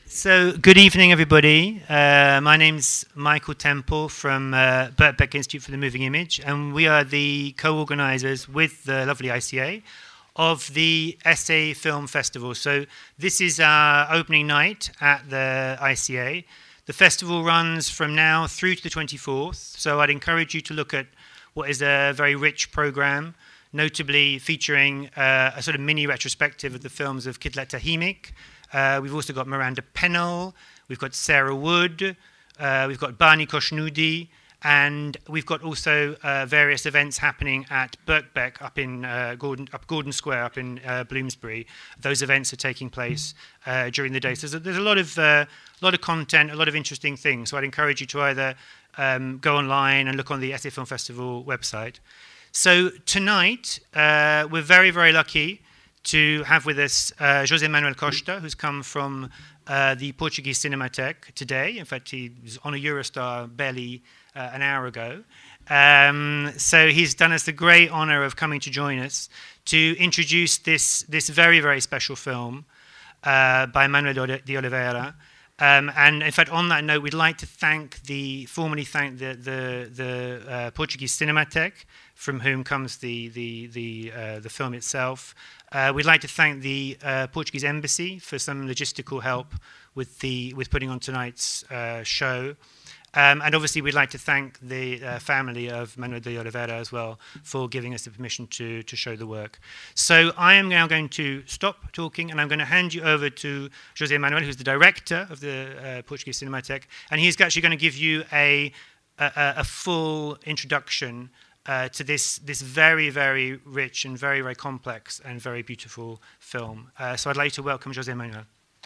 So, good evening, everybody. My name's Michael Temple from Birkbeck Institute for the Moving Image, and we are the co-organisers with the lovely ICA of the Essay Film Festival. So, this is our opening night at the ICA. The festival runs from now through to the 24th, so I'd encourage you to look at what is a very rich programme, notably featuring a sort of mini retrospective of the films of Kidlet Tahimik. We've also got Miranda Pennell, we've got Sarah Wood, we've got Barney Koshnudi, and we've got also various events happening at Birkbeck up in Gordon Square up in Bloomsbury. Those events are taking place during the day. So there's a lot of content, a lot of interesting things. So I'd encourage you to either go online and look on the Essay Film Festival website. So tonight, we're very, very lucky to have with us José Manuel Costa, who's come from the Portuguese Cinematheque today. In fact, he was on a Eurostar barely an hour ago. So he's done us the great honour of coming to join us to introduce this very, very special film by Manuel de Oliveira. And in fact, on that note, we'd like to formally thank the Portuguese Cinematheque, from whom comes the film itself. We'd like to thank the Portuguese Embassy for some logistical help with putting on tonight's show. And obviously, we'd like to thank the family of Manuel de Oliveira as well for giving us the permission to show the work. So I am now going to stop talking, and I'm going to hand you over to José Manuel, who's the director of the Portuguese Cinematheque, and he's actually going to give you a full introduction to this very, very rich and very, very complex and very beautiful film. So I'd like to welcome José Manuel.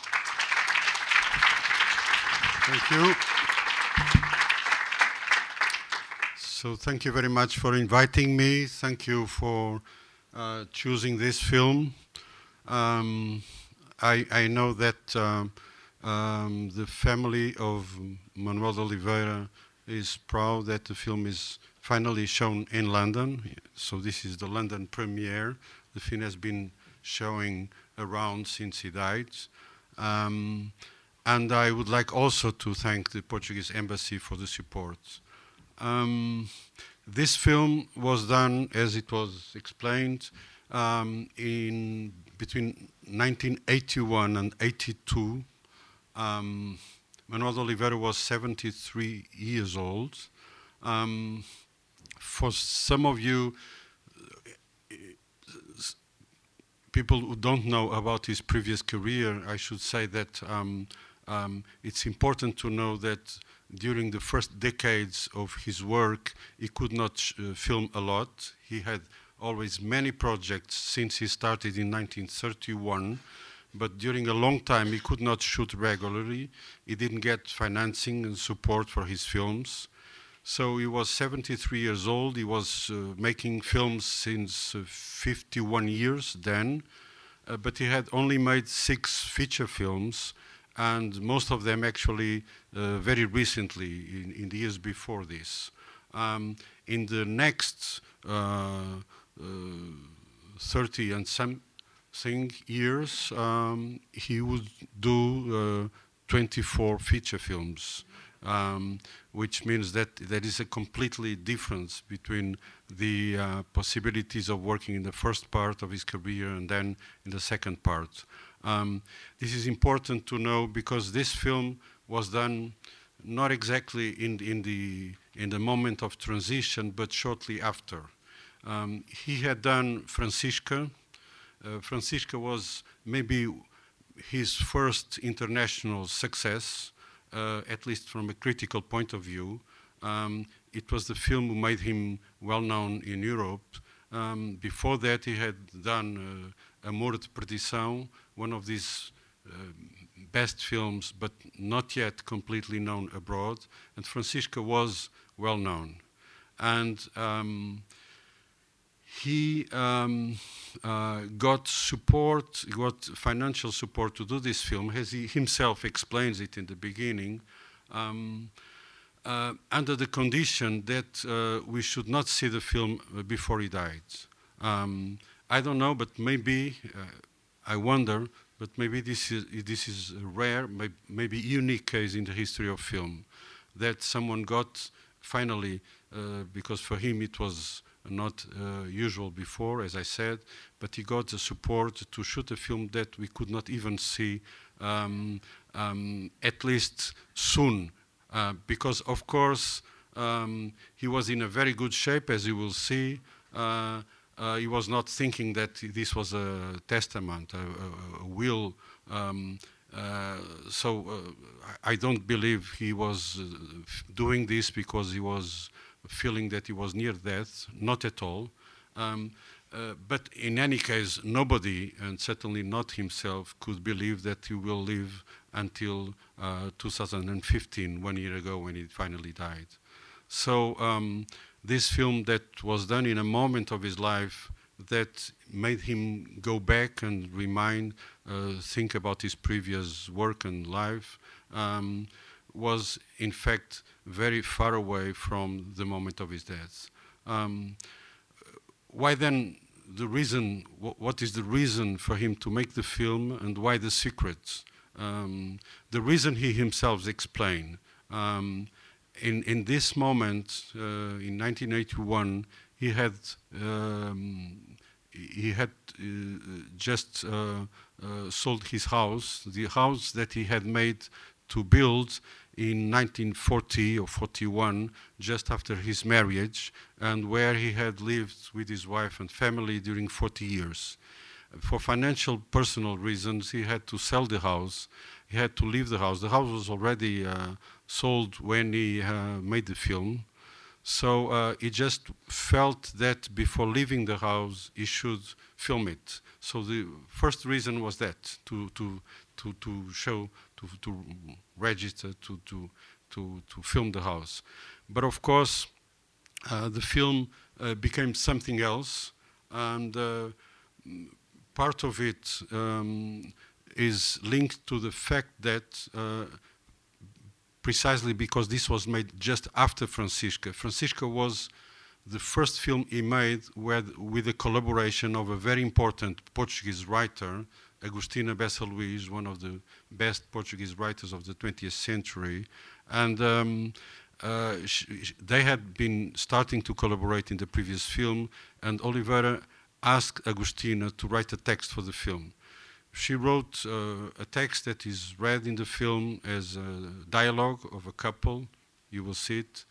Thank you. So thank you very much for inviting me. Thank you for choosing this film. I know that the family of Manuel de Oliveira is proud that the film is finally shown in London. So this is the London premiere. The film has been showing around since he died. And I would like also to thank the Portuguese Embassy for the support. This film was done, as it was explained, in between 1981 and 82. Manuel de Oliveira was 73 years old. For some of you, people who don't know about his previous career, I should say that it's important to know that during the first decades of his work, he could not film a lot. He had always many projects since he started in 1931, but during a long time he could not shoot regularly. He didn't get financing and support for his films. So he was 73 years old. He was making films since 51 years then, but he had only made 6 feature films, and most of them actually very recently, in the years before this. In the next 30 and something years, he would do 24 feature films. Which means that there is a completely difference between the possibilities of working in the first part of his career and then in the second part. This is important to know because this film was done not exactly in the moment of transition, but shortly after. He had done Francisca. Francisca was maybe his first international success. At least from a critical point of view. It was the film who made him well known in Europe. Before that, he had done Amor de Perdição, one of these best films, but not yet completely known abroad. And Francisca was well known. And he got support, got financial support to do this film, as he himself explains it in the beginning, under the condition that we should not see the film before he died. I don't know, but maybe, I wonder, but maybe this is a rare, maybe unique case in the history of film, that someone got finally, because for him it was not usual before, as I said, but he got the support to shoot a film that we could not even see at least soon, because of course he was in a very good shape, as you will see. He was not thinking that this was a testament, a will. I don't believe he was doing this because he was feeling that he was near death, not at all. But in any case, nobody, and certainly not himself, could believe that he will live until 2015, 1 year ago, when he finally died. So this film that was done in a moment of his life that made him go back and think about his previous work and life, was in fact very far away from the moment of his death. Why then the reason, what is the reason for him to make the film, and why The Secret? The reason he himself explained. In this moment, in 1981, he had just sold his house, the house that he had made to build in 1940 or 41, just after his marriage, and where he had lived with his wife and family during 40 years. For financial, personal reasons, he had to sell the house. He had to leave the house. The house was already sold when he made the film. So he just felt that before leaving the house, he should film it. So the first reason was that, to show, to register, to film the house. But of course, the film became something else, and part of it is linked to the fact that precisely because this was made just after Francisca. Francisca was the first film he made with the collaboration of a very important Portuguese writer, Agostina Bessa Luís, one of the best Portuguese writers of the 20th century. And they had been starting to collaborate in the previous film, and Oliveira asked Agostina to write a text for the film. She wrote a text that is read in the film as a dialogue of a couple. You will see it.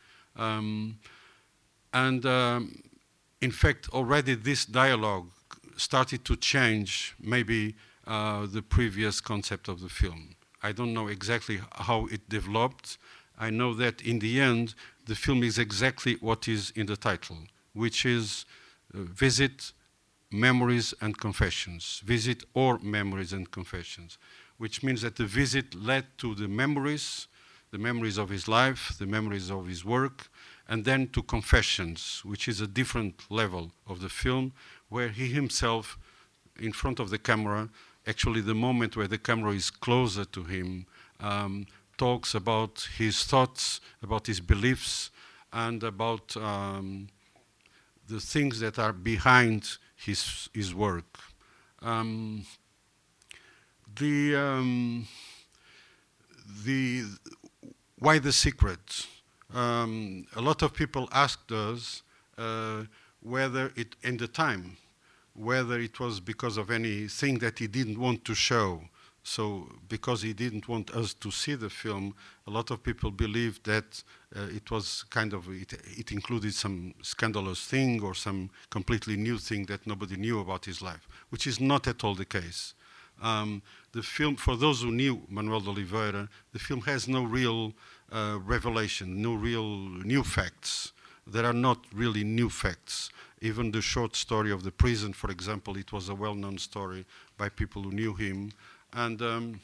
In fact, already this dialogue started to change maybe the previous concept of the film. I don't know exactly how it developed. I know that in the end, the film is exactly what is in the title, which is Visit, Memories and Confessions. Visit or Memories and Confessions, which means that the visit led to the memories of his life, the memories of his work, and then to Confessions, which is a different level of the film, where he himself, in front of the camera, actually the moment where the camera is closer to him, talks about his thoughts, about his beliefs, and about the things that are behind his work. Why The Secret? A lot of people asked us whether it, in the time, whether it was because of anything that he didn't want to show. So because he didn't want us to see the film, a lot of people believed that it was kind of, it included some scandalous thing or some completely new thing that nobody knew about his life, which is not at all the case. The film, for those who knew Manuel de Oliveira, the film has no real revelation, no real new facts. There are not really new facts. Even the short story of the prison, for example, it was a well-known story by people who knew him. And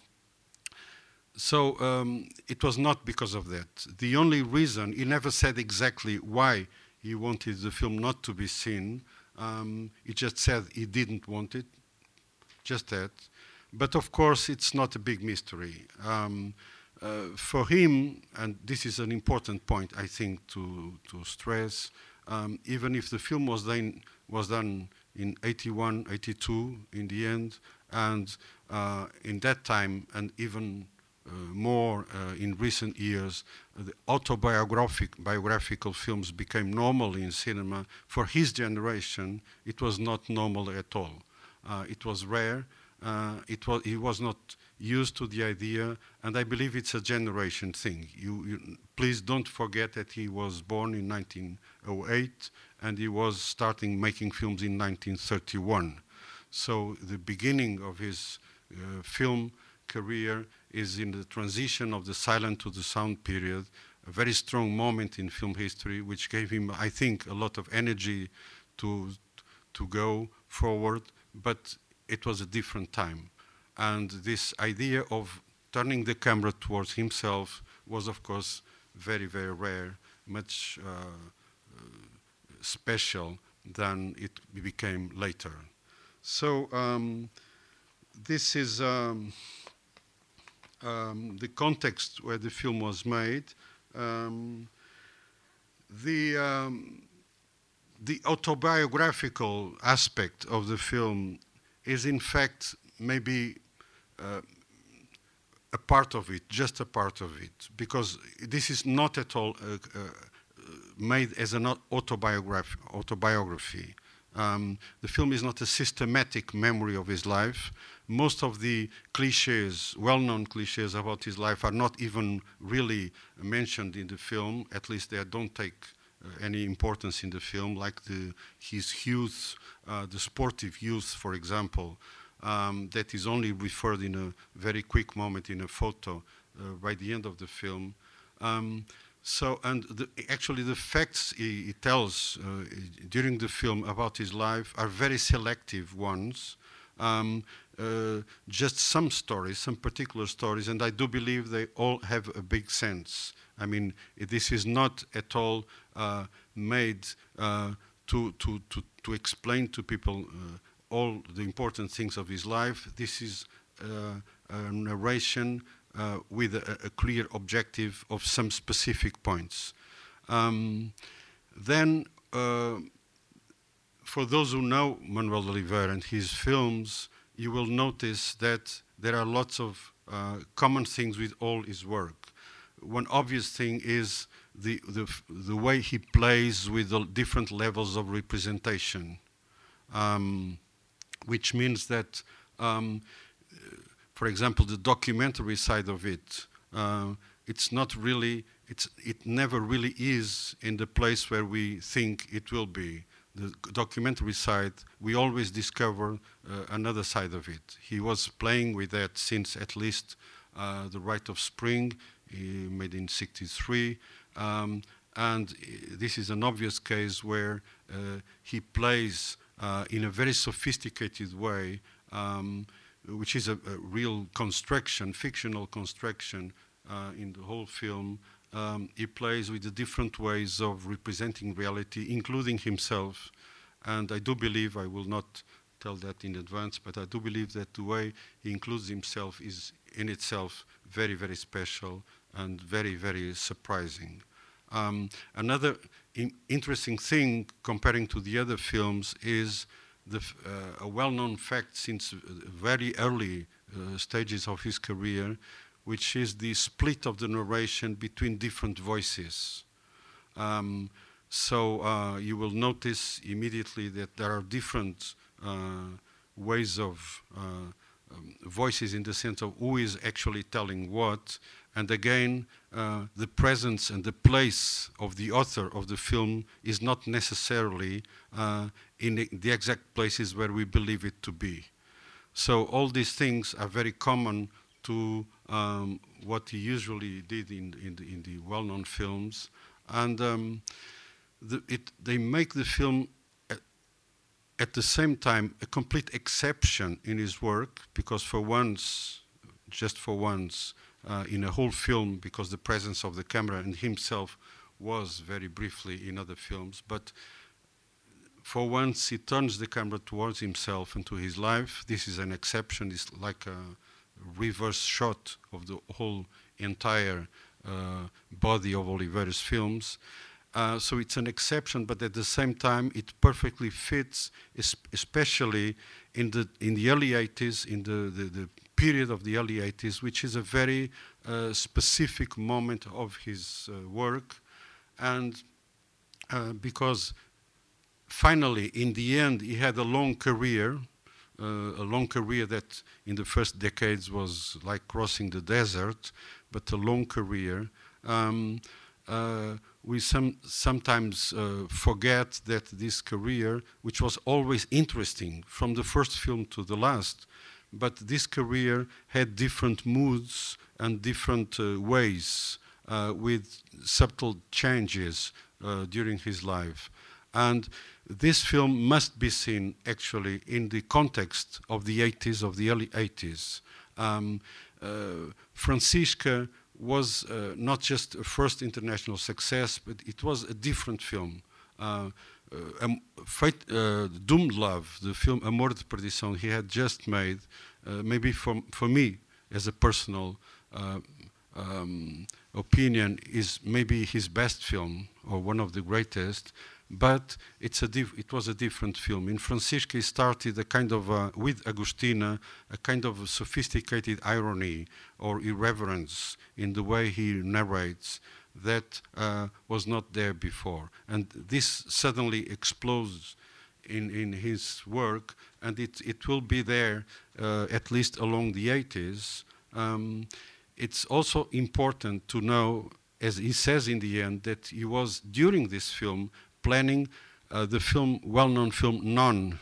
it was not because of that. The only reason, he never said exactly why he wanted the film not to be seen. He just said he didn't want it, just that. But of course, it's not a big mystery. For him, and this is an important point, I think, to stress, even if the film was done in 81, 82 in the end, and in that time, and even more in recent years, the biographical films became normal in cinema. For his generation, it was not normal at all. It was rare. He was not used to the idea, and I believe it's a generation thing. Please don't forget that he was born in 1908, and he was starting making films in 1931. So the beginning of his film career is in the transition of the silent to the sound period, a very strong moment in film history, which gave him, I think, a lot of energy to go forward, but it was a different time. And this idea of turning the camera towards himself was, of course, very, very rare, much special than it became later. So this is the context where the film was made. The autobiographical aspect of the film is, in fact, maybe a part of it, just a part of it, because this is not at all made as an autobiography. The film is not a systematic memory of his life. Most of the cliches, well-known cliches about his life, are not even really mentioned in the film. At least they don't take any importance in the film, like his youth, the sportive youth, for example, that is only referred in a very quick moment in a photo by the end of the film. Actually the facts he tells during the film about his life are very selective ones. Just some stories, some particular stories, and I do believe they all have a big sense. I mean, this is not at all made to explain to people all the important things of his life. This is a narration with a clear objective of some specific points. For those who know Manuel de Oliveira and his films, you will notice that there are lots of common things with all his work. One obvious thing is the way he plays with the different levels of representation, which means that, for example, the documentary side of it, it's not really, it never really is in the place where we think it will be. The documentary side, we always discover another side of it. He was playing with that since at least The Rite of Spring, made in '63, and this is an obvious case where he plays in a very sophisticated way, which is a real construction, fictional construction in the whole film. He plays with the different ways of representing reality, including himself. And I do believe, I will not tell that in advance, but I do believe that the way he includes himself is in itself very, very special and very, very surprising. Another interesting thing comparing to the other films is a well-known fact since very early stages of his career, which is the split of the narration between different voices. So you will notice immediately that there are different ways of voices in the sense of who is actually telling what. And again, the presence and the place of the author of the film is not necessarily in the exact places where we believe it to be. So all these things are very common to what he usually did in the well-known films. And they make the film at the same time a complete exception in his work, because for once, just for once, in a whole film, because the presence of the camera and himself was very briefly in other films, but for once he turns the camera towards himself and to his life. This is an exception. It's like a reverse shot of the whole entire body of Oliveira's films. So it's an exception, but at the same time, it perfectly fits, especially in the early 80s, in the period of the early 80s, which is a very specific moment of his work. And because finally, in the end, he had a long career that in the first decades was like crossing the desert, but a long career. We sometimes forget that this career, which was always interesting from the first film to the last, but this career had different moods and different ways with subtle changes during his life. And this film must be seen actually in the context of the 80s, of the early 80s. Francisca was not just a first international success, but it was a different film. Doomed Love, the film Amor de Perdição he had just made, maybe for me, as a personal opinion, is maybe his best film, or one of the greatest, but it was a different film. In Francisca, he started a kind of, with Agostina, a kind of sophisticated irony or irreverence in the way he narrates that was not there before. And this suddenly explodes in his work, and it will be there at least along the 80s. It's also important to know, as he says in the end, that he was, during this film, planning the film, well-known film Non,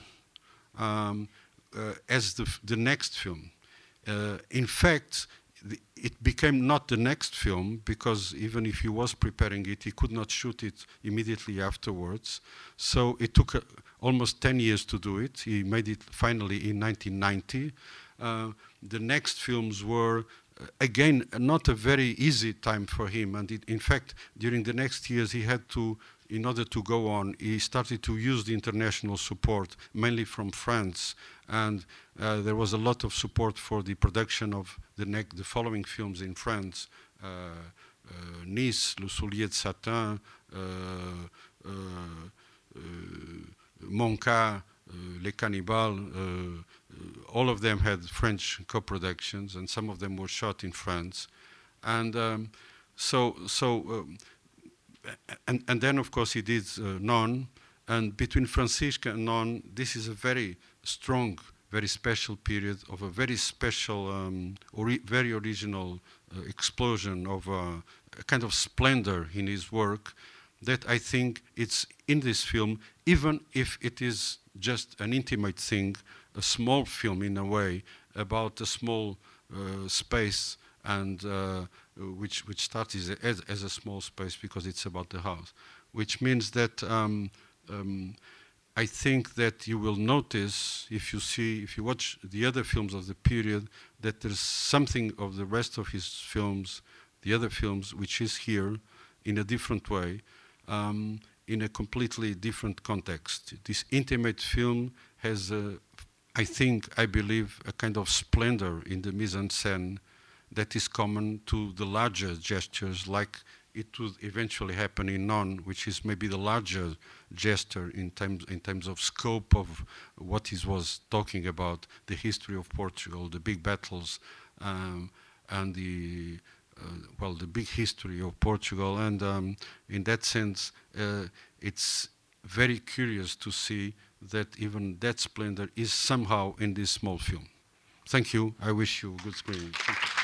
as the next film. In fact, it became not the next film, because even if he was preparing it, he could not shoot it immediately afterwards. So it took almost 10 years to do it. He made it finally in 1990. The next films were, again, not a very easy time for him. And in fact, during the next years, he had to, in order to go on, he started to use the international support, mainly from France. And there was a lot of support for the production of the following films in France: Nice, Le Soulier de Satin, Mon Cas, Les Cannibales. All of them had French co-productions, and some of them were shot in France. And and then, of course, he did Non. And between Francisca and Non, this is a very strong, very special period of a very special, very original explosion of a kind of splendor in his work that I think it's in this film, even if it is just an intimate thing, a small film in a way, about a small space, and which starts as a small space because it's about the house, which means that I think that you will notice, if you watch the other films of the period, that there's something of the rest of his films, the other films, which is here in a different way, in a completely different context. This intimate film has, I believe, a kind of splendor in the mise-en-scène that is common to the larger gestures, like it would eventually happen in Non, which is maybe the larger gesture in terms of scope of what he was talking about, the history of Portugal, the big battles, and the big history of Portugal. And in that sense, it's very curious to see that even that splendor is somehow in this small film. Thank you. I wish you a good screening. Thank you.